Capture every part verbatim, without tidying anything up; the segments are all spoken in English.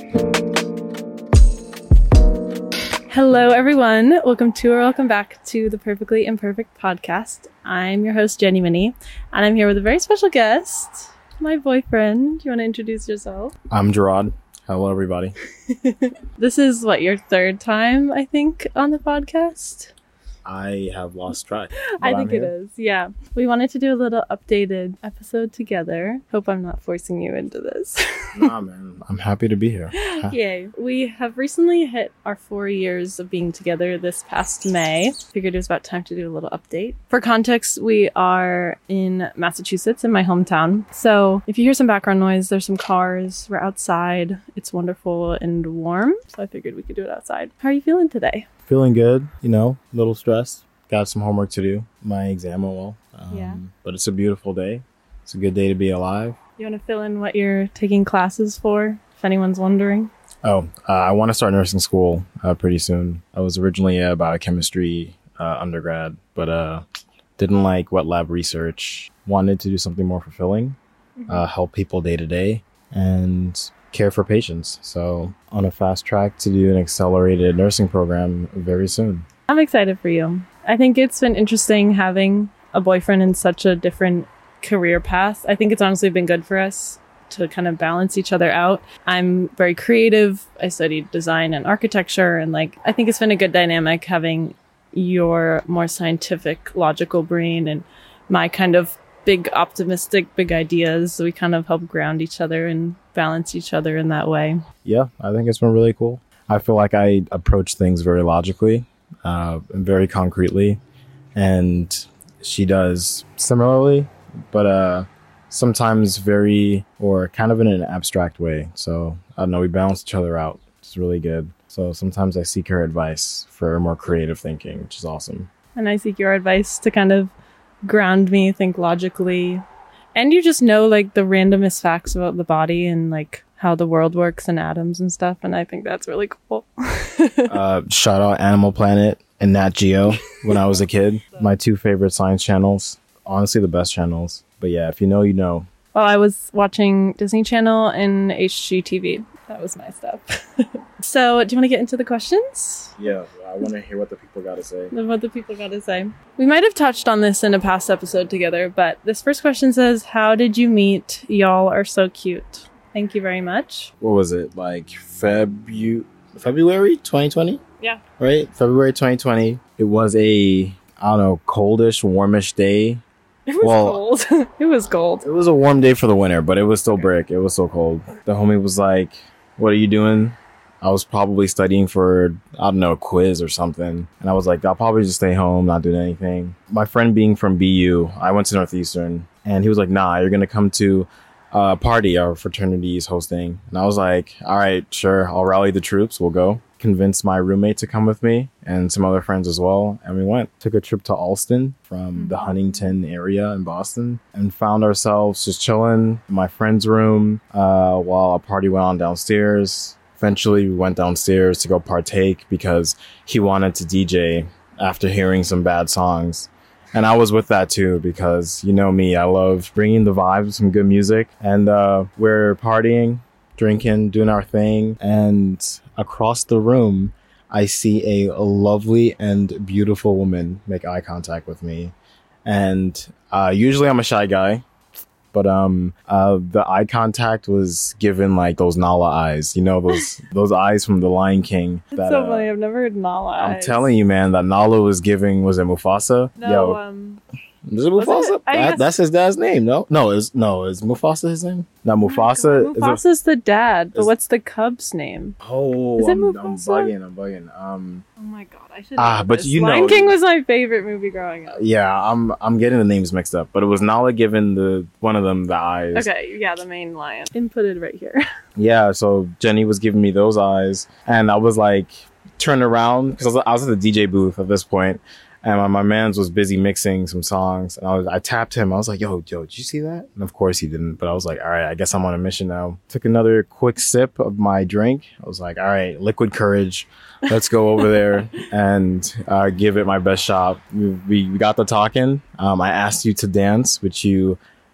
Hello, everyone. Welcome to or welcome back to the Perfectly Imperfect podcast. I'm your host, Jenny Minnie, and I'm here with a very special guest, my boyfriend. Do you want to introduce yourself? I'm Gerard. Hello, everybody. This is, what, your third time, I think, on the podcast? I have lost track. I think it is, yeah. We wanted to do a little updated episode together. Hope I'm not forcing you into this. Nah, man. I'm happy to be here. Yay. We have recently hit our four years of being together this past May. Figured it was about time to do a little update. For context, we are in Massachusetts, in my hometown. So if you hear some background noise, there's some cars. We're outside. It's wonderful and warm. So I figured we could do it outside. How are you feeling today? Feeling good, you know, a little stressed. Got some homework to do. My exam went well. Um, Yeah. But it's a beautiful day. It's a good day to be alive. You want to fill in what you're taking classes for, if anyone's wondering? Oh, uh, I want to start nursing school uh, pretty soon. I was originally a biochemistry uh, undergrad, but uh, didn't like wet lab research. Wanted to do something more fulfilling, mm-hmm. uh, help people day to day, and care for patients. So on a fast track to do an accelerated nursing program very soon. I'm excited for you. I think it's been interesting having a boyfriend in such a different career path. I think it's honestly been good for us to kind of balance each other out. I'm very creative. I studied design and architecture, and like I think it's been a good dynamic having your more scientific, logical brain and my kind of big optimistic, big ideas. We kind of help ground each other and balance each other in that way. Yeah, I think it's been really cool. I feel like I approach things very logically uh, and very concretely, and she does similarly, but uh, sometimes very, or kind of in an abstract way. So I don't know, we balance each other out. It's really good. So sometimes I seek her advice for more creative thinking, which is awesome. And I seek your advice to kind of ground me, think logically, and you just know like the randomest facts about the body and like how the world works and atoms and stuff, and I think that's really cool. uh, shout out Animal Planet and Nat Geo when I was a kid. My two favorite science channels. Honestly, the best channels. But yeah, if you know, you know. Well, I was watching Disney Channel and H G T V. That was my stuff. So, do you want to get into the questions? Yeah, I want to hear what the people got to say. What the people got to say. We might have touched on this in a past episode together, but this first question says, how did you meet? Y'all are so cute. Thank you very much. What was it? Like Febu- February twenty twenty? Yeah. Right? February twenty twenty. It was a, I don't know, coldish, warmish day. It was well, cold. It was cold. It was a warm day for the winter, but it was still brick. It was so cold. The homie was like, what are you doing? I was probably studying for, I don't know, a quiz or something. And I was like, I'll probably just stay home, not doing anything. My friend being from B U, I went to Northeastern, and he was like, nah, you're going to come to a party our fraternity is hosting. And I was like, all right, sure, I'll rally the troops. We'll go. Convinced my roommate to come with me and some other friends as well. And we went. Took a trip to Allston from mm-hmm. the Huntington area in Boston and found ourselves just chilling in my friend's room uh, while a party went on downstairs. Eventually, we went downstairs to go partake because he wanted to D J after hearing some bad songs. And I was with that too because, you know me, I love bringing the vibes, some good music. And uh, we're partying, drinking, doing our thing. And across the room, I see a, a lovely and beautiful woman make eye contact with me. And uh, usually I'm a shy guy. But um, uh, the eye contact was given like those Nala eyes, you know, those those eyes from The Lion King. It's that, so uh, funny. I've never heard Nala eyes. I'm telling you, man, that Nala was giving, was it Mufasa? No, Yo, um... is it Mufasa? It? That, that's his dad's name, no? No, is no, is Mufasa his name? Not Mufasa. Oh Mufasa's the dad, but what's the cub's name? Oh, is it I'm, Mufasa? I'm bugging, I'm bugging. Um, oh my god, I should Ah, know but this. you know. Lion King was my favorite movie growing up. Yeah, I'm I'm getting the names mixed up, but it was Nala giving the one of them the eyes. Okay, yeah, the main lion. Inputted right here. Yeah, so Jenny was giving me those eyes, and I was like, turned around, because I was, I was at the D J booth at this point, and my, my man's was busy mixing some songs, and I was I tapped him. I was like, yo, yo, did you see that? And of course he didn't, but I was like, all right, I guess I'm on a mission now. Took another quick sip of my drink. I was like, all right, liquid courage. Let's go over there and uh, give it my best shot. We, we, we got the talking. Um, I asked you to dance, which you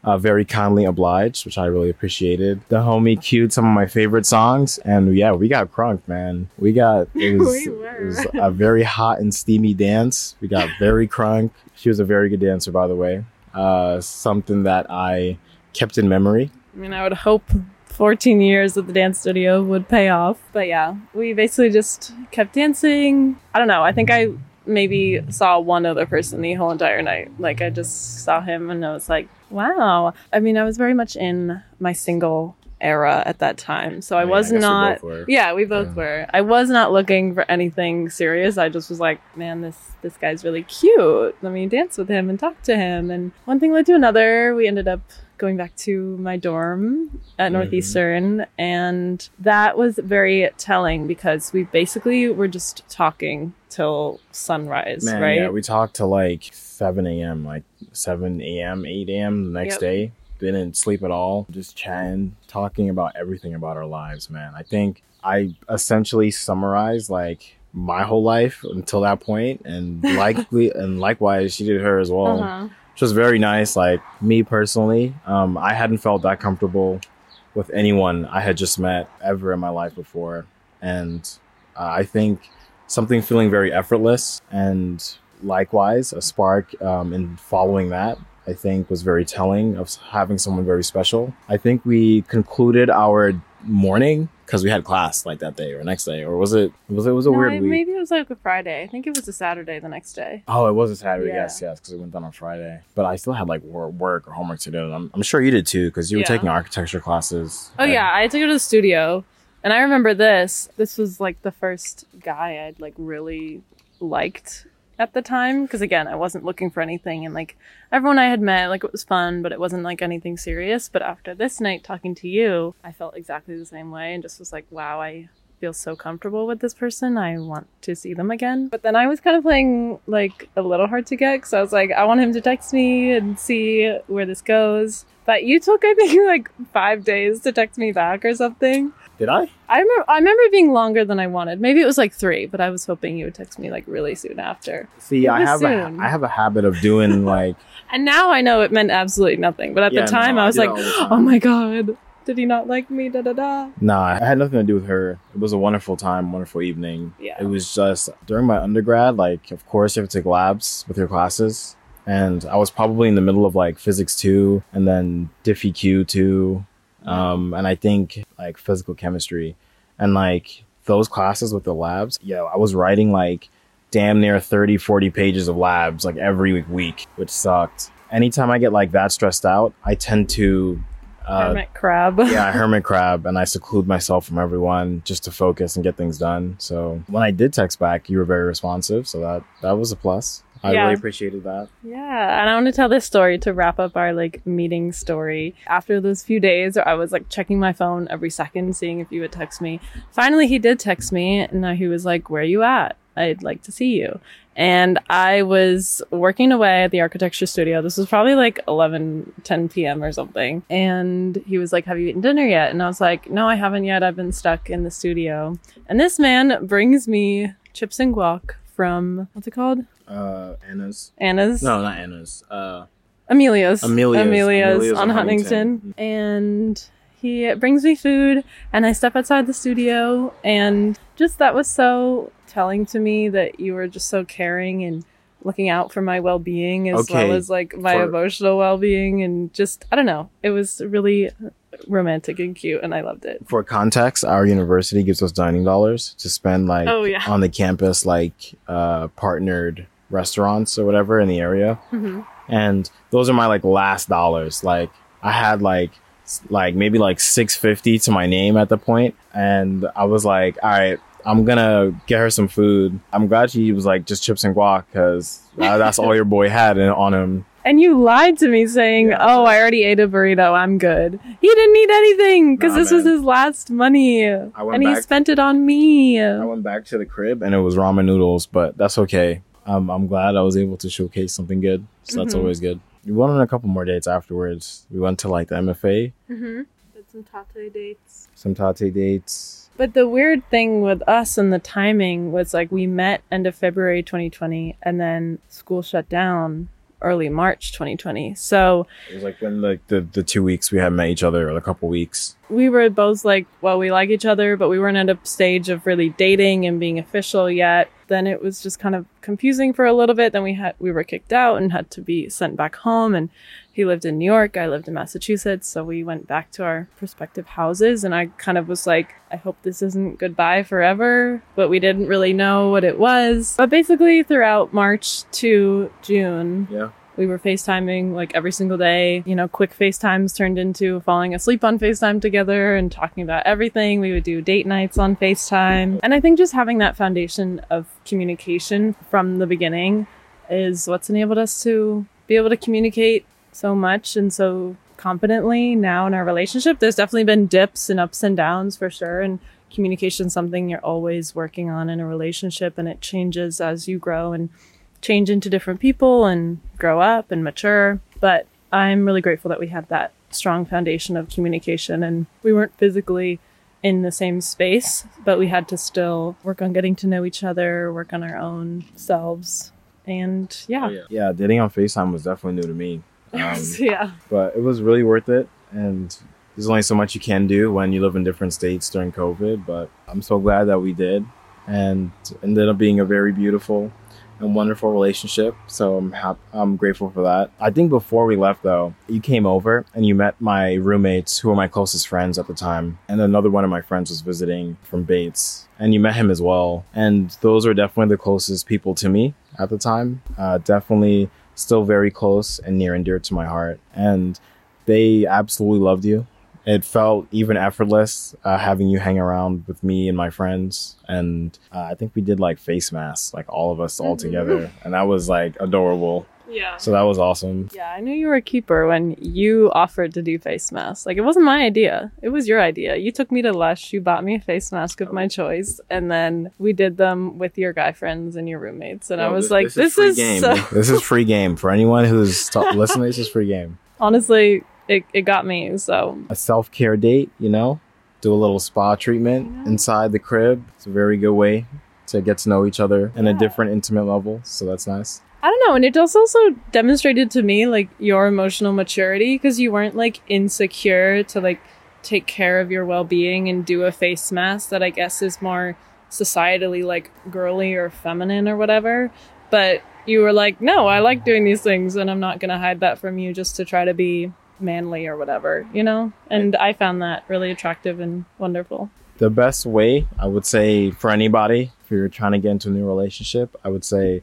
uh, very kindly obliged, which I really appreciated. The homie cued some of my favorite songs, and yeah, we got crunk, man. We got it was, We were. it was a very hot and steamy dance. We got very crunk. She was a very good dancer, by the way. Uh, something that I kept in memory. I mean, I would hope fourteen years at the dance studio would pay off. But yeah, we basically just kept dancing. I don't know. I think I maybe saw one other person the whole entire night. Like, I just saw him and I was like, wow. I mean, I was very much in my single era at that time. So I Yeah, was I guess we not. both were. Yeah, we both Yeah. were. I was not looking for anything serious. I just was like, man, this this guy's really cute. Let me dance with him and talk to him. And one thing led to another. We ended up going back to my dorm at Northeastern, and that was very telling because we basically were just talking till sunrise, Man, right? yeah, we talked to like seven a.m., like seven a.m., eight a.m. the next Yep. day. Didn't sleep at all. Just chatting, talking about everything about our lives, man. I think I essentially summarized like my whole life until that point, and likely and likewise, she did her as well. Uh-huh. Which was very nice. Like me personally, um, I hadn't felt that comfortable with anyone I had just met ever in my life before, and uh, I think something feeling very effortless, and likewise a spark um, in following that, I think was very telling of having someone very special. I think we concluded our morning because we had class like that day or next day, or was it was it was a No, weird I- week. maybe it was like a Friday. I think it was a Saturday the next day. Oh, it was a Saturday. Yeah. Yes, yes, because it went down on Friday. But I still had like wor- work or homework to do. And I'm, I'm sure you did too, because you were Yeah. taking architecture classes. Oh And- yeah, I had to go to the studio, and I remember this. This was like the first guy I'd like really liked at the time, because again, I wasn't looking for anything, and like everyone I had met, like it was fun, but it wasn't like anything serious. But after this night talking to you, I felt exactly the same way, and just was like, wow, I feel so comfortable with this person. I want to see them again. But then I was kind of playing like a little hard to get, because I was like, I want him to text me and see where this goes. But you took, I think, like five days to text me back or something. Did I? I remember, I remember it being longer than I wanted. Maybe it was like three, but I was hoping you would text me like really soon after. See, It I was have soon. a I have a habit of doing like And now I know it meant absolutely nothing. But at Yeah, the time, no, I was I like, do it all the time. oh my God, did he not like me? Da da da. Nah, it had nothing to do with her. It was a wonderful time, wonderful evening. Yeah. It was just during my undergrad, like, of course, you have to take labs with your classes. And I was probably in the middle of like physics two and then Diffie Q two. Um, and I think like physical chemistry. And like those classes with the labs, yo, I was writing like damn near thirty, forty pages of labs like every week, which sucked. Anytime I get like that stressed out, I tend to uh, Hermit crab. yeah, hermit crab, and I seclude myself from everyone just to focus and get things done. So when I did text back, you were very responsive, so that that was a plus. I Yeah. really appreciated that. Yeah, and I want to tell this story to wrap up our like meeting story. After those few days, I was like checking my phone every second, seeing if you would text me. Finally, he did text me, and he was like, "Where are you at? I'd like to see you." And I was working away at the architecture studio. This was probably like eleven, ten p.m. or something. And he was like, "Have you eaten dinner yet?" And I was like, "No, I haven't yet. I've been stuck in the studio." And this man brings me chips and guac from, what's it called? Uh, Anna's. Anna's? No, not Anna's. Uh, Amelia's. Amelia's. Amelia's, Amelia's on on Huntington. Huntington. And he brings me food, and I step outside the studio, and just that was so telling to me that you were just so caring and looking out for my well-being as Okay, well as like my for- emotional well-being, and just, I don't know, it was really romantic and cute, and I loved it. for context, our university gives us dining dollars to spend like Oh, yeah. on the campus, like uh, partnered restaurants or whatever in the area. Mm-hmm. And those are my like last dollars. Like I had like s- like maybe like six fifty to my name at the point, and I was like, all right, I'm gonna get her some food. I'm glad she was like just chips and guac, because uh, that's all your boy had in, on him. And you lied to me saying, Yeah. "Oh, I already ate a burrito. I'm good." He didn't need anything because Nah, this was man. his last money, went and he back- spent it on me. I went back to the crib and it was ramen noodles, but that's okay. Um, I'm glad I was able to showcase something good, so that's Mhm. always good. We went on a couple more dates afterwards. We went to like the M F A, Mm-hmm. Did some tate dates. some tate dates. But the weird thing with us and the timing was like we met end of February twenty twenty, and then school shut down early March twenty twenty. So It was like when the, the, the two weeks we had met each other, or a couple weeks. we were both like, well, we like each other, but we weren't at a stage of really dating and being official yet. Then it was just kind of confusing for a little bit. Then we had we were kicked out and had to be sent back home. And he lived in New York. I lived in Massachusetts. So we went back to our respective houses. And I kind of was like, I hope this isn't goodbye forever. But we didn't really know what it was. But basically throughout March to June, Yeah. we were FaceTiming like every single day. You know, quick FaceTimes turned into falling asleep on FaceTime together and talking about everything. We would do date nights on FaceTime. And I think just having that foundation of communication from the beginning is what's enabled us to be able to communicate so much and so confidently now in our relationship. There's definitely been dips and ups and downs for sure. And communication is something you're always working on in a relationship, and it changes as you grow and change into different people and grow up and mature. But I'm really grateful that we had that strong foundation of communication, and we weren't physically in the same space, but we had to still work on getting to know each other, work on our own selves. And yeah. Oh, yeah. Yeah, dating on FaceTime was definitely new to me. Um, yeah. But it was really worth it. And there's only so much you can do when you live in different states during COVID. But I'm so glad that we did. And it ended up being a very beautiful and wonderful relationship. So I'm hap- I'm grateful for that. I think before we left, though, you came over and you met my roommates, who were my closest friends at the time. And another one of my friends was visiting from Bates. And you met him as well. And those were definitely the closest people to me at the time. Uh, definitely still very close and near and dear to my heart. And they absolutely loved you. It felt even effortless uh, having you hang around with me and my friends. And uh, I think we did like face masks, like all of us all together. And that was like adorable. Yeah. So that was awesome. Yeah, I knew you were a keeper when you offered to do face masks. Like, it wasn't my idea. It was your idea. You took me to Lush. You bought me a face mask of my choice. And then we did them with your guy friends and your roommates. And No, I was this, like, this, this, is free is, game. so... This is free game. For anyone who's t- listening, this is free game. Honestly, it, it got me, so... A self-care date, you know? Do a little spa treatment Yeah. inside the crib. It's a very good way to get to know each other in a Yeah. different intimate level. So that's nice. I don't know. And it just also demonstrated to me, like, your emotional maturity, because you weren't, like, insecure to, like, take care of your well-being and do a face mask that I guess is more societally, like, girly or feminine or whatever. But you were like, no, I like doing these things, and I'm not going to hide that from you just to try to be manly or whatever, you know? And I found that really attractive and wonderful. The best way, I would say, for anybody, if you're trying to get into a new relationship, I would say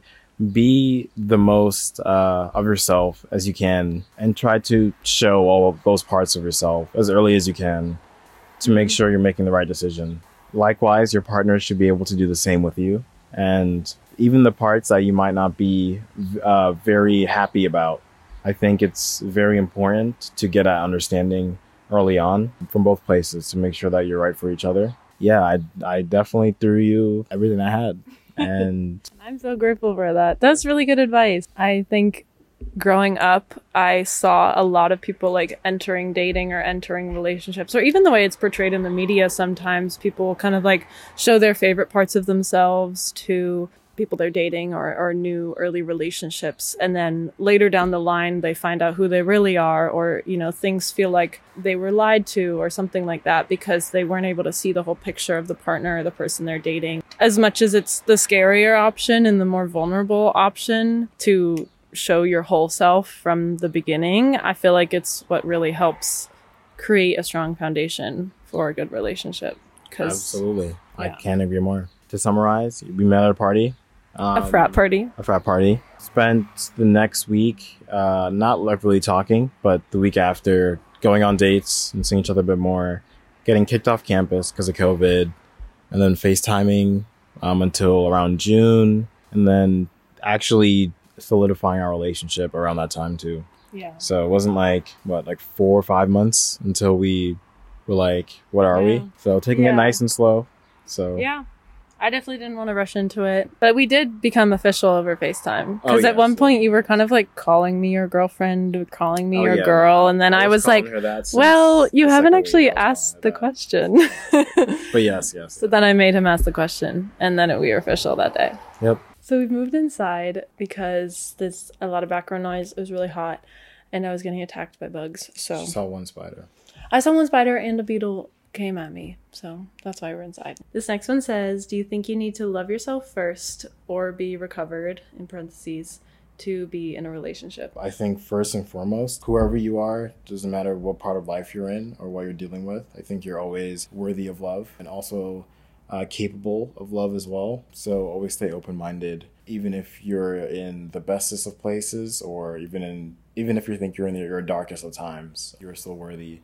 be the most uh, of yourself as you can, and try to show all of those parts of yourself as early as you can to make sure you're making the right decision. Likewise, your partner should be able to do the same with you. And even the parts that you might not be uh, very happy about, I think it's very important to get at understanding early on from both places to make sure that you're right for each other. Yeah, I, I definitely threw you everything I had. And I'm so grateful for that. That's really good advice. I think growing up, I saw a lot of people like entering dating or entering relationships, or even the way it's portrayed in the media. Sometimes people kind of like show their favorite parts of themselves to people they're dating or, or new early relationships. And then later down the line, they find out who they really are, or, you know, things feel like they were lied to or something like that because they weren't able to see the whole picture of the partner or the person they're dating. As much as it's the scarier option and the more vulnerable option to show your whole self from the beginning, I feel like it's what really helps create a strong foundation for a good relationship. 'Cause, absolutely. I yeah. can't agree more. To summarize, we met at a party. Um, a frat party. A frat party. Spent the next week uh, not like really talking, but the week after going on dates and seeing each other a bit more, getting kicked off campus because of COVID, and then FaceTiming um, until around June, and then actually solidifying our relationship around that time too. Yeah. So it wasn't like, what, like four or five months until we were like, what are Yeah. we? So taking Yeah. it nice and slow. So Yeah. I definitely didn't want to rush into it. But we did become official over FaceTime. Oh, Because at yes. one point you were kind of like calling me your girlfriend, calling me Oh, your yeah. girl. And then I was, like, well, you haven't actually asked the question. But yes, yes. So then I made him ask the question. And then it, we were official that day. Yep. So we've moved inside because there's a lot of background noise. It was really hot and I was getting attacked by bugs. So She saw one spider. I saw one spider and a beetle came at me. So that's why we're inside. This next one says, do you think you need to love yourself first or be recovered, in parentheses, to be in a relationship? I think first and foremost, whoever you are, doesn't matter what part of life you're in or what you're dealing with, I think you're always worthy of love and also uh, capable of love as well. So always stay open-minded, even if you're in the bestest of places or even in even if you think you're in your darkest of times, you're still worthy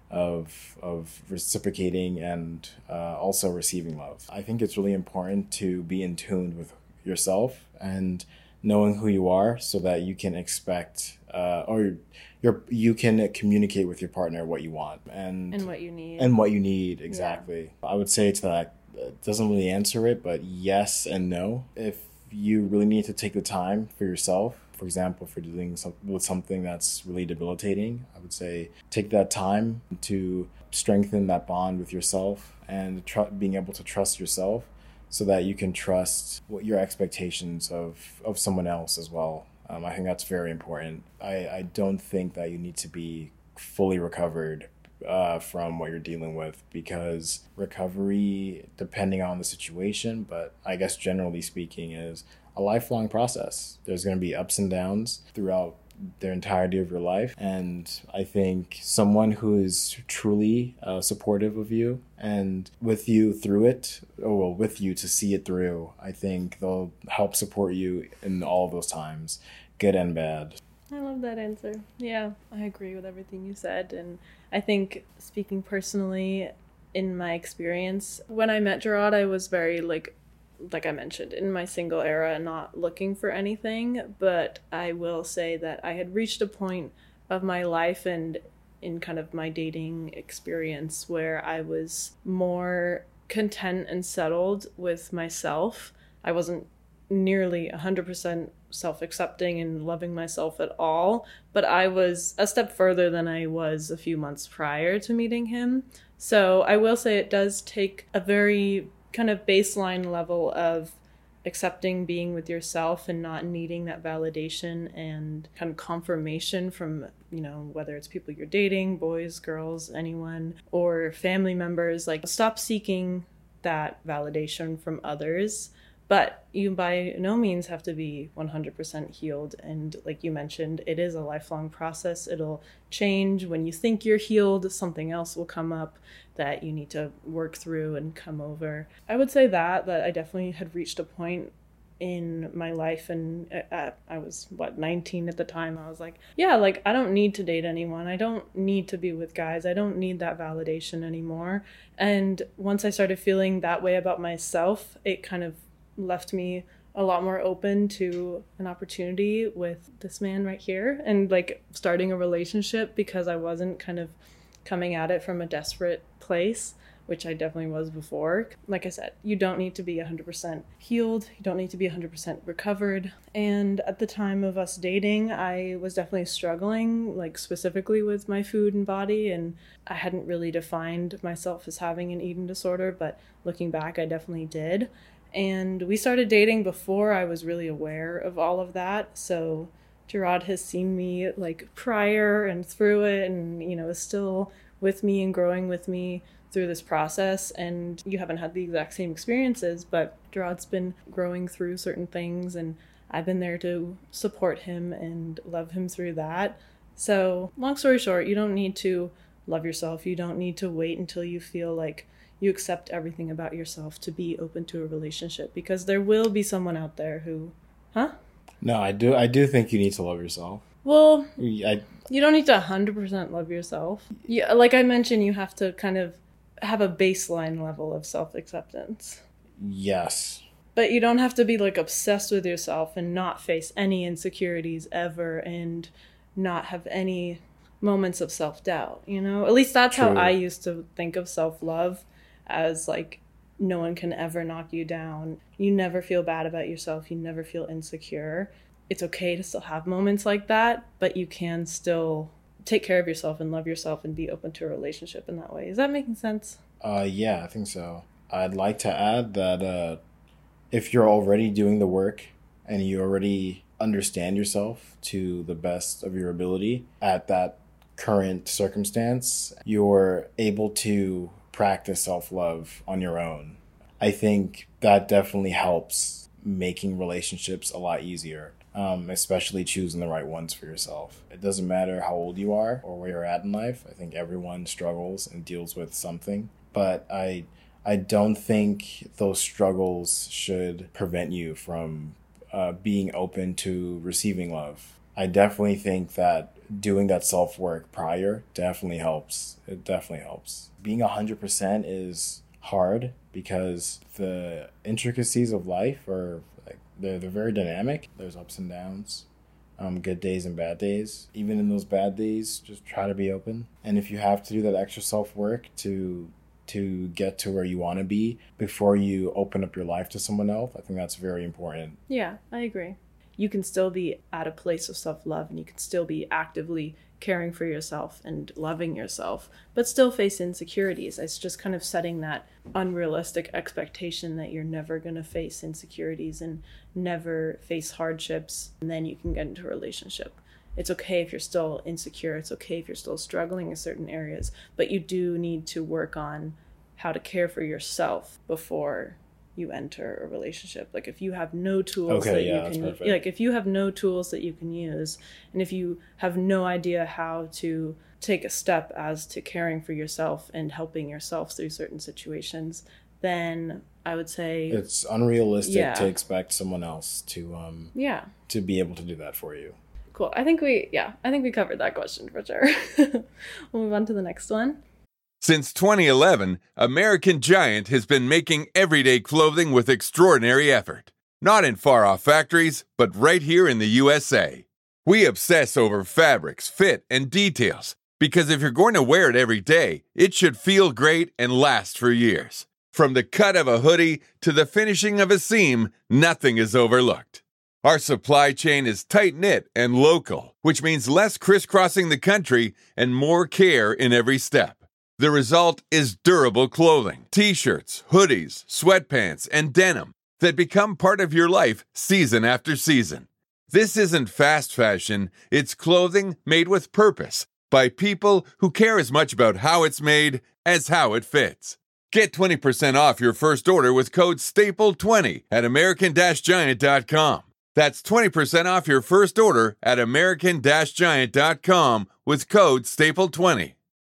of of reciprocating and uh, also receiving love. I think it's really important to be in tune with yourself and knowing who you are so that you can expect uh, or you're, you can communicate with your partner what you want and And what you need. and what you need exactly. Yeah. I would say to that, it doesn't really answer it, but yes and no. If you really need to take the time for yourself, for example, for dealing some, with something that's really debilitating, I would say take that time to strengthen that bond with yourself and tr- being able to trust yourself so that you can trust what your expectations of, of someone else as well. Um, I think that's very important. I, I don't think that you need to be fully recovered uh, from what you're dealing with, because recovery, depending on the situation, but I guess generally speaking, is a lifelong process. There's going to be ups and downs throughout the entirety of your life. And I think someone who is truly uh, supportive of you and with you through it, or well, with you to see it through, I think they'll help support you in all of those times, good and bad. I love that answer. Yeah, I agree with everything you said. And I think, speaking personally, in my experience, when I met Gerard, I was very, like, like I mentioned, in my single era, not looking for anything. But I will say that I had reached a point of my life and in kind of my dating experience where I was more content and settled with myself. I wasn't nearly one hundred percent self-accepting and loving myself at all, but I was a step further than I was a few months prior to meeting him. So I will say it does take a very kind of baseline level of accepting being with yourself and not needing that validation and kind of confirmation from, you know, whether it's people you're dating, boys, girls, anyone, or family members. Like, stop seeking that validation from others. But you by no means have to be one hundred percent healed. And like you mentioned, it is a lifelong process. It'll change. When you think you're healed, something else will come up that you need to work through and come over. I would say that, that I definitely had reached a point in my life, and uh, I was, what, nineteen at the time. I was like, yeah, like, I don't need to date anyone. I don't need to be with guys. I don't need that validation anymore. And once I started feeling that way about myself, it kind of left me a lot more open to an opportunity with this man right here and like starting a relationship, because I wasn't kind of coming at it from a desperate place, which I definitely was before. Like I said, you don't need to be one hundred percent healed. You don't need to be one hundred percent recovered. And at the time of us dating, I was definitely struggling, like specifically with my food and body. And I hadn't really defined myself as having an eating disorder, but looking back, I definitely did. And we started dating before I was really aware of all of that. So Gerard has seen me like prior and through it, and, you know, is still with me and growing with me through this process. And you haven't had the exact same experiences, but Gerard's been growing through certain things, and I've been there to support him and love him through that. So long story short, you don't need to love yourself. You don't need to wait until you feel like you accept everything about yourself to be open to a relationship, because there will be someone out there who, huh? No, I do. I do think you need to love yourself. Well, I, you don't need to one hundred percent love yourself. Yeah, like I mentioned, you have to kind of have a baseline level of self-acceptance. Yes. But you don't have to be like obsessed with yourself and not face any insecurities ever and not have any moments of self-doubt, you know? At least that's True. How I used to think of self-love, as like no one can ever knock you down. You never feel bad about yourself. You never feel insecure. It's okay to still have moments like that, but you can still take care of yourself and love yourself and be open to a relationship in that way. Is that making sense? Uh, yeah, I think so. I'd like to add that uh, if you're already doing the work and you already understand yourself to the best of your ability at that current circumstance, you're able to practice self-love on your own. I think that definitely helps making relationships a lot easier, um, especially choosing the right ones for yourself. It doesn't matter how old you are or where you're at in life. I think everyone struggles and deals with something. But I, I don't think those struggles should prevent you from uh, being open to receiving love. I definitely think that doing that self-work prior definitely helps. It definitely helps. Being one hundred percent is hard because the intricacies of life are like they're, they're very dynamic. There's ups and downs, um, good days and bad days. Even in those bad days, just try to be open. And if you have to do that extra self-work to to get to where you want to be before you open up your life to someone else, I think that's very important. Yeah, I agree. You can still be at a place of self-love and you can still be actively caring for yourself and loving yourself, but still face insecurities. It's just kind of setting that unrealistic expectation that you're never going to face insecurities and never face hardships, and then you can get into a relationship. It's okay if you're still insecure. It's okay if you're still struggling in certain areas, but you do need to work on how to care for yourself before you enter a relationship. Like if you have no tools okay, that yeah, you can perfect. like if you have no tools that you can use, and if you have no idea how to take a step as to caring for yourself and helping yourself through certain situations, then I would say it's unrealistic yeah. to expect someone else to um yeah to be able to do that for you. Cool. I think we yeah I think we covered that question for sure. We'll move on to the next one. Since twenty eleven, American Giant has been making everyday clothing with extraordinary effort. Not in far-off factories, but right here in the U S A. We obsess over fabrics, fit, and details, because if you're going to wear it every day, it should feel great and last for years. From the cut of a hoodie to the finishing of a seam, nothing is overlooked. Our supply chain is tight-knit and local, which means less crisscrossing the country and more care in every step. The result is durable clothing, t-shirts, hoodies, sweatpants, and denim that become part of your life season after season. This isn't fast fashion, it's clothing made with purpose by people who care as much about how it's made as how it fits. Get twenty percent off your first order with code staple twenty at american giant dot com. That's twenty percent off your first order at american giant dot com with code staple twenty.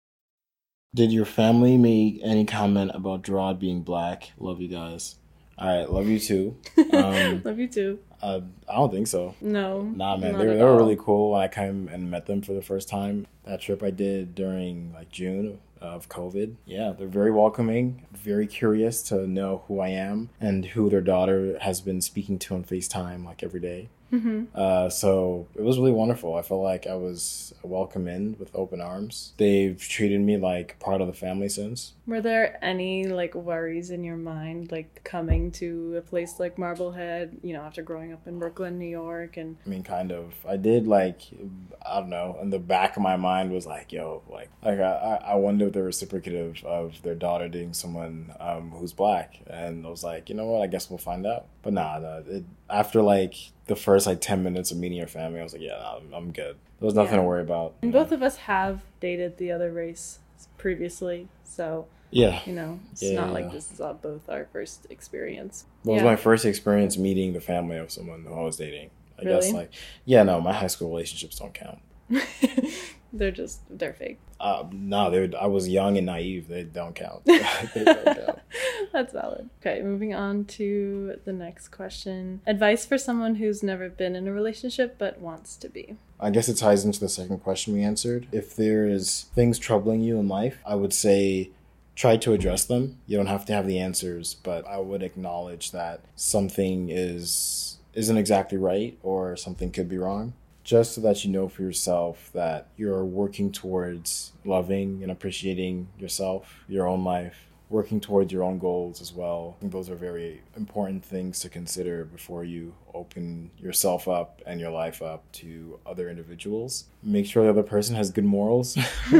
Did your family make any comment about Gerard being black? Love you guys. All right, love you too. Um, Love you too. uh, I don't think so. No. Nah, man, not they were, at they were all. really cool when I came and met them for the first time. That trip I did during like June of COVID. Yeah, they're very welcoming, very curious to know who I am and who their daughter has been speaking to on FaceTime like every day. Mm-hmm. Uh, so it was really wonderful. I felt like I was welcomed in with open arms. They've treated me like part of the family since. Were there any like worries in your mind, like coming to a place like Marblehead, you know, after growing up in Brooklyn, New York, and I mean, kind of. I did like, I don't know, in the back of my mind was like, yo, like, like I, I wonder if they're reciprocative of their daughter dating someone um, who's black. And I was like, you know what, I guess we'll find out. But nah, nah it, after like the first like ten minutes of meeting your family, I was like, yeah, nah, I'm, I'm good. There was nothing Yeah. to worry about. and both of us have dated the other race previously, so Yeah. you know, it's Yeah, not yeah. like this is all both our first experience. That was Yeah. my first experience meeting the family of someone who I was dating. I guess Really? like, yeah, no, my high school relationships don't count. They're just they're fake. Uh, no, they I was young and naive. They don't count. They don't count. That's valid. Okay, moving on to the next question. Advice for someone who's never been in a relationship but wants to be. I guess it ties into the second question we answered. If there is things troubling you in life, I would say try to address them. You don't have to have the answers, but I would acknowledge that something is isn't exactly right or something could be wrong. Just so that you know for yourself that you're working towards loving and appreciating yourself, your own life, working towards your own goals as well. I think those are very important things to consider before you open yourself up and your life up to other individuals. Make sure the other person has good morals,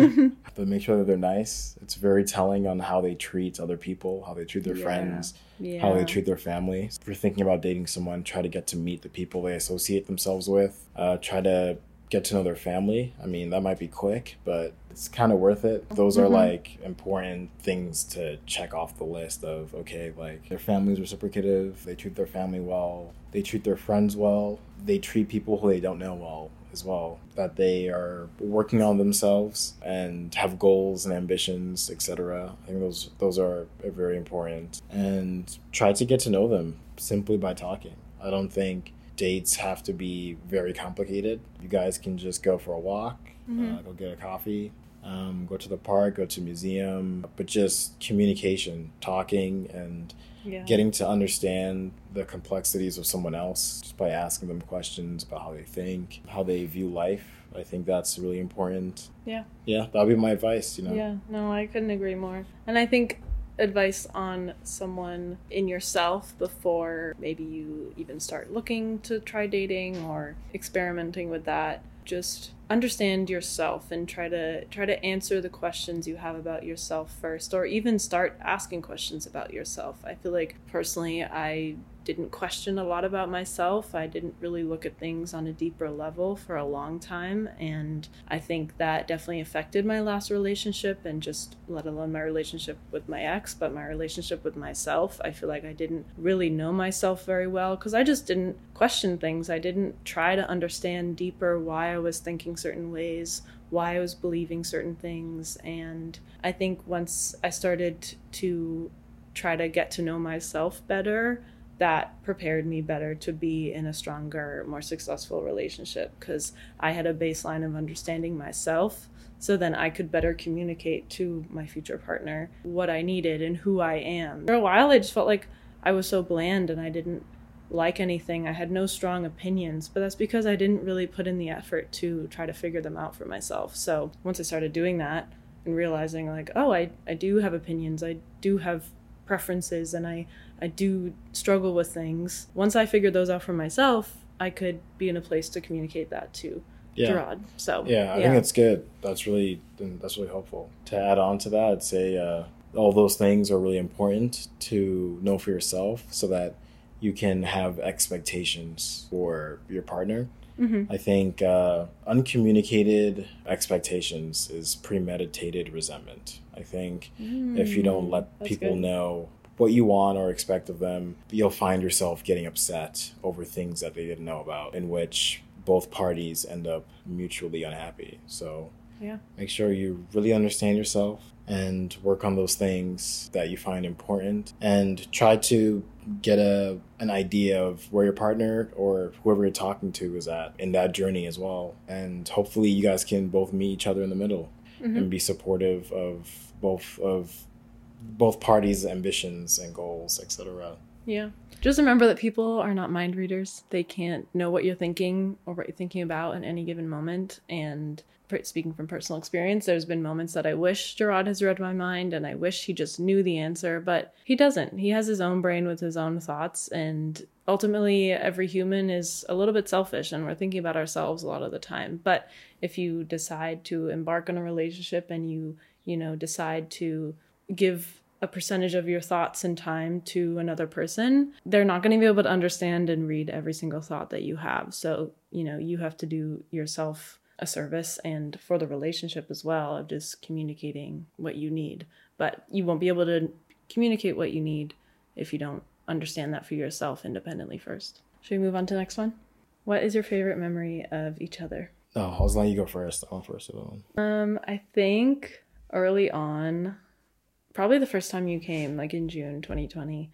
but make sure that they're nice. It's very telling on how they treat other people, how they treat their Yeah. friends, Yeah. how they treat their family. If you're thinking about dating someone, try to get to meet the people they associate themselves with. Uh, try to get to know their family. I mean, that might be quick, but it's kind of worth it. Those are Mhm. like important things to check off the list of, okay, like their family's reciprocative, they treat their family well, they treat their friends well, they treat people who they don't know well as well, that they are working on themselves and have goals and ambitions, et cetera. I think those those are very important. And try to get to know them simply by talking. I don't think dates have to be very complicated. You guys can just go for a walk, Mhm. uh, go get a coffee, um, go to the park, go to a museum, but just communication, talking, and Yeah. getting to understand the complexities of someone else just by asking them questions about how they think, how they view life. I think that's really important. Yeah. Yeah, that'll be my advice, you know. Yeah, no, I couldn't agree more. And I think advice on someone in yourself before maybe you even start looking to try dating or experimenting with that, just understand yourself and try to try to answer the questions you have about yourself first, or even start asking questions about yourself. I feel like personally I didn't question a lot about myself. I didn't really look at things on a deeper level for a long time, and I think that definitely affected my last relationship, and just let alone my relationship with my ex, but my relationship with myself. I feel like I didn't really know myself very well because I just didn't question things. I didn't try to understand deeper why I was thinking certain ways, why I was believing certain things. And I think once I started to try to get to know myself better, that prepared me better to be in a stronger, more successful relationship, because I had a baseline of understanding myself, so then I could better communicate to my future partner what I needed and who I am. For a while, I just felt like I was so bland and I didn't like anything. I had no strong opinions, but that's because I didn't really put in the effort to try to figure them out for myself. So once I started doing that and realizing like, oh, I, I do have opinions, I do have preferences, and I, I do struggle with things. Once I figured those out for myself, I could be in a place to communicate that to Yeah. Gerard. So Yeah, I think that's good. That's really that's really helpful. To add on to that, I'd say uh, all those things are really important to know for yourself so that you can have expectations for your partner. Mm-hmm. I think uh, uncommunicated expectations is premeditated resentment. I think Mm, if you don't let that's people good. know what you want or expect of them, you'll find yourself getting upset over things that they didn't know about, in which both parties end up mutually unhappy. So Yeah. make sure you really understand yourself and work on those things that you find important, and try to get a an idea of where your partner or whoever you're talking to is at in that journey as well. And hopefully you guys can both meet each other in the middle Mm-hmm. and be supportive of both of both parties' ambitions and goals, et cetera. Yeah. Just remember that people are not mind readers. They can't know what you're thinking or what you're thinking about in any given moment. And per- speaking from personal experience, there's been moments that I wish Gerard has read my mind and I wish he just knew the answer, but he doesn't. He has his own brain with his own thoughts. And ultimately, every human is a little bit selfish and we're thinking about ourselves a lot of the time. But if you decide to embark on a relationship and you, you know, decide to give a percentage of your thoughts and time to another person, they're not going to be able to understand and read every single thought that you have. So, you know, you have to do yourself a service and for the relationship as well of just communicating what you need. But you won't be able to communicate what you need if you don't understand that for yourself independently first. Should we move on to the next one? What is your favorite memory of each other? No, I was letting you go first. I went first. One. Um, I think early on, probably the first time you came, like in June twenty twenty,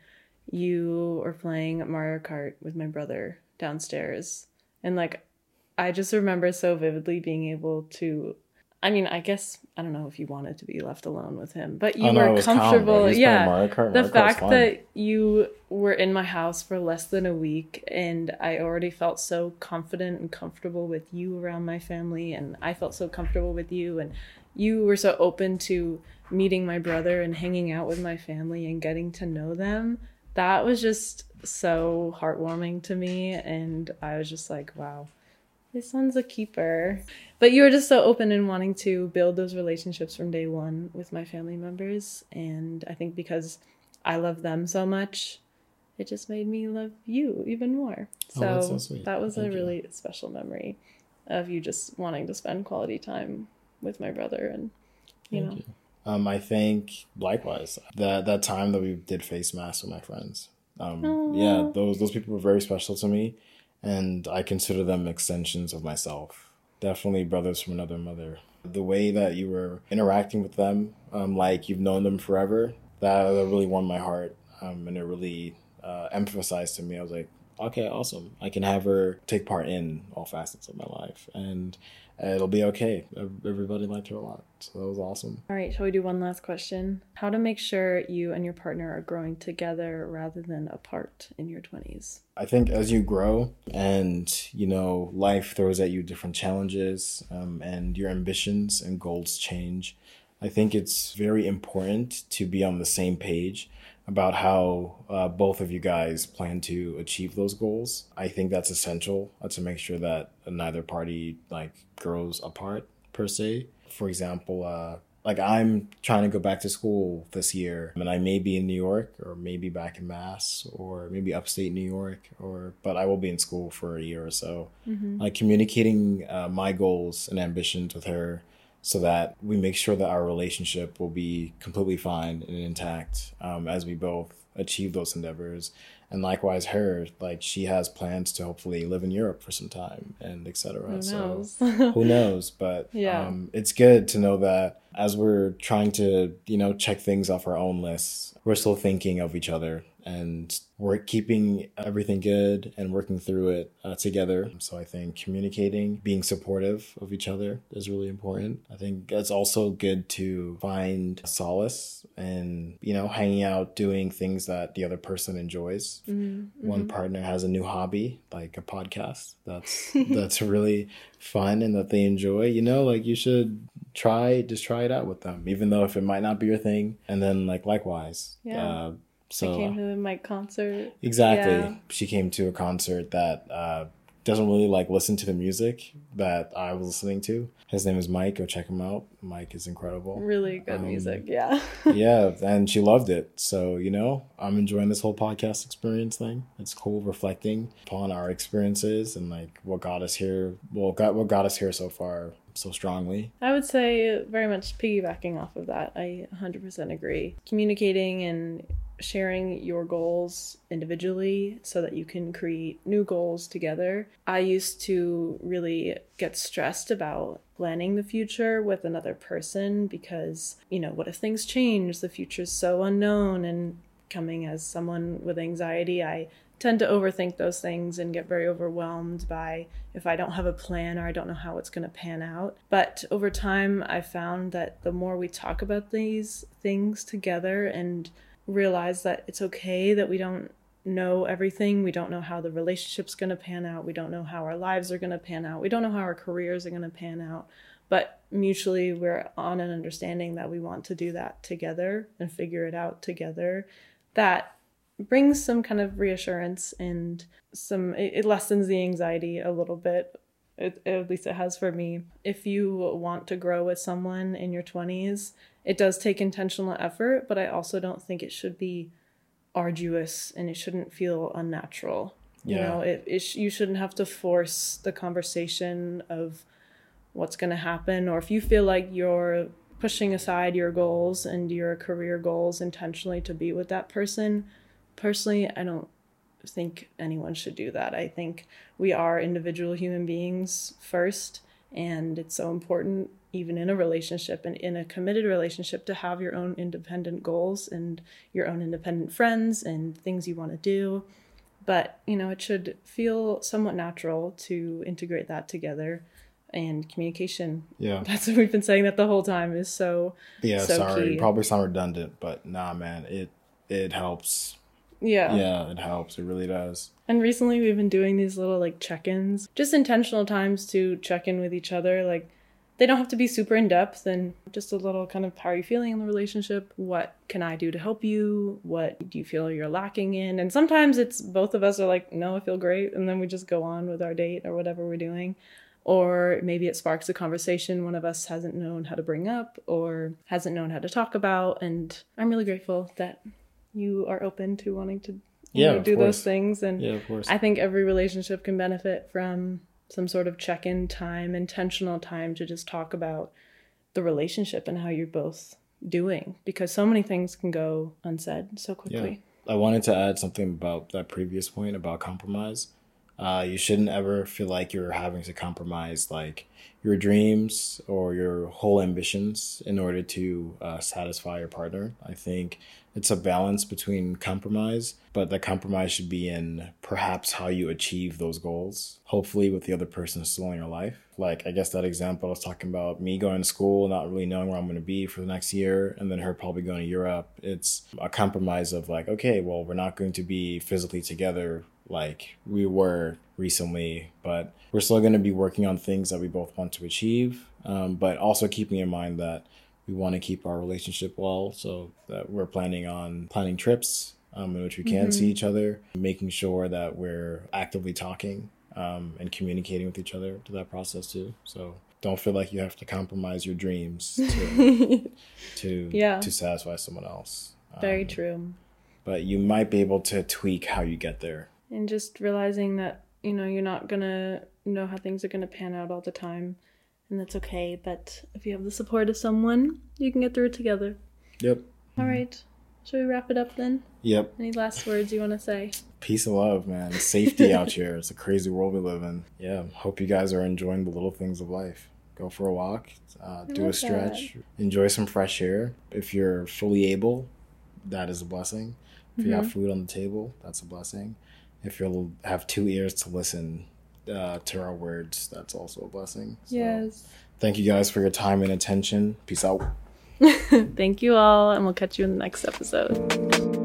you were playing Mario Kart with my brother downstairs. And like, I just remember so vividly being able to, I mean, I guess, I don't know if you wanted to be left alone with him, but you Oh, no, it were was calm, comfortable. bro. He's playing Yeah. Mario Kart. The Mario Kart's fact fun. that you were in my house for less than a week and I already felt so confident and comfortable with you around my family, and I felt so comfortable with you, and you were so open to meeting my brother and hanging out with my family and getting to know them. That was just so heartwarming to me. And I was just like, wow, this one's a keeper. But you were just so open in wanting to build those relationships from day one with my family members. And I think because I love them so much, it just made me love you even more. So, oh, that's so sweet. That was Thank a you. really special memory of you just wanting to spend quality time with my brother. And, you Thank know. you. Um, I think likewise that that time that we did face masks with my friends. Um, Aww. yeah, those those people were very special to me, and I consider them extensions of myself. Definitely brothers from another mother. The way that you were interacting with them, um, like you've known them forever, that, that really warmed my heart, um, and it really uh, emphasized to me. I was like, okay, awesome. I can have her take part in all facets of my life, and it'll be okay. Everybody liked her a lot, so that was awesome. All right, shall we do one last question? How to make sure you and your partner are growing together rather than apart in your twenties? I think as you grow and, you know, life throws at you different challenges, um, and your ambitions and goals change, I think it's very important to be on the same page about how uh, both of you guys plan to achieve those goals. I think that's essential uh, to make sure that neither party like grows apart per se. For example, uh, like I'm trying to go back to school this year, and I may be in New York or maybe back in Mass or maybe upstate New York, or but I will be in school for a year or so. Mm-hmm. Like communicating uh, my goals and ambitions with her, so that we make sure that our relationship will be completely fine and intact um, as we both achieve those endeavors. And likewise, her, like she has plans to hopefully live in Europe for some time and et cetera. Who knows? So who knows? But yeah. um, it's good to know that as we're trying to, you know, check things off our own lists, we're still thinking of each other and we're keeping everything good and working through it uh, together. So I think communicating, being supportive of each other is really important. I think it's also good to find solace in, you know, hanging out, doing things that the other person enjoys. Mm-hmm. One partner has a new hobby, like a podcast. That's that's really fun and that they enjoy. You know, like you should try, just try it out with them, even though if it might not be your thing. And then like likewise. Yeah. Uh, So I came to the Mike concert. Exactly. Yeah. She came to a concert that uh, doesn't really like listen to the music that I was listening to. His name is Mike. Go check him out. Mike is incredible. Really good um, music. Yeah. Yeah. And she loved it. So, you know, I'm enjoying this whole podcast experience thing. It's cool reflecting upon our experiences and like what got us here. Well, got what got us here so far so strongly. I would say very much piggybacking off of that. I one hundred percent agree. Communicating and sharing your goals individually so that you can create new goals together. I used to really get stressed about planning the future with another person because, you know, what if things change? The future's so unknown. And coming as someone with anxiety, I tend to overthink those things and get very overwhelmed by if I don't have a plan or I don't know how it's going to pan out. But over time, I found that the more we talk about these things together and realize that it's okay that we don't know everything. We don't know how the relationship's going to pan out. We don't know how our lives are going to pan out. We don't know how our careers are going to pan out. But mutually, we're on an understanding that we want to do that together and figure it out together. That brings some kind of reassurance and some, it lessens the anxiety a little bit. It, at least it has for me. If you want to grow with someone in your twenties, it does take intentional effort, but I also don't think it should be arduous and it shouldn't feel unnatural. Yeah. You know, it, it sh- you shouldn't have to force the conversation of what's going to happen. Or if you feel like you're pushing aside your goals and your career goals intentionally to be with that person, personally, I don't think anyone should do that. I think we are individual human beings first, and it's so important even in a relationship and in a committed relationship to have your own independent goals and your own independent friends and things you want to do. But, you know, it should feel somewhat natural to integrate that together. And communication. Yeah. That's what we've been saying that the whole time is so Yeah, so sorry. key. Probably sound redundant, but nah, man, it it helps. Yeah. Yeah, it helps. It really does. And recently we've been doing these little like check-ins, just intentional times to check in with each other. Like they don't have to be super in depth, and just a little kind of how are you feeling in the relationship? What can I do to help you? What do you feel you're lacking in? And sometimes it's both of us are like, no, I feel great. And then we just go on with our date or whatever we're doing. Or maybe it sparks a conversation one of us hasn't known how to bring up or hasn't known how to talk about. And I'm really grateful that you are open to wanting to you yeah, know, do those things. And yeah, of course. I think every relationship can benefit from some sort of check-in time, intentional time to just talk about the relationship and how you're both doing, because so many things can go unsaid so quickly. Yeah. I wanted to add something about that previous point about compromise. Uh, you shouldn't ever feel like you're having to compromise like your dreams or your whole ambitions in order to uh, satisfy your partner. I think it's a balance between compromise, but the compromise should be in perhaps how you achieve those goals, hopefully with the other person still in your life. Like, I guess that example I was talking about, me going to school, not really knowing where I'm going to be for the next year, and then her probably going to Europe. It's a compromise of like, okay, well, we're not going to be physically together like we were recently, but we're still going to be working on things that we both want to achieve, um, but also keeping in mind that we want to keep our relationship well, so that we're planning on planning trips um, in which we can mm-hmm. see each other, making sure that we're actively talking um, and communicating with each other to that process too. So don't feel like you have to compromise your dreams to to, yeah. to satisfy someone else. Very um, true. But you might be able to tweak how you get there. And just realizing that, you know, you're not going to know how things are going to pan out all the time. And that's okay. But if you have the support of someone, you can get through it together. Yep. All right. Should we wrap it up then? Yep. Any last words you want to say? Peace and love, man. Safety out here. It's a crazy world we live in. Yeah. Hope you guys are enjoying the little things of life. Go for a walk. Uh, do a stretch. That. Enjoy some fresh air. If you're fully able, that is a blessing. If mm-hmm. you have food on the table, that's a blessing. If you have two ears to listen uh, to our words, that's also a blessing. So, yes. Thank you guys for your time and attention. Peace out. Thank you all, and we'll catch you in the next episode.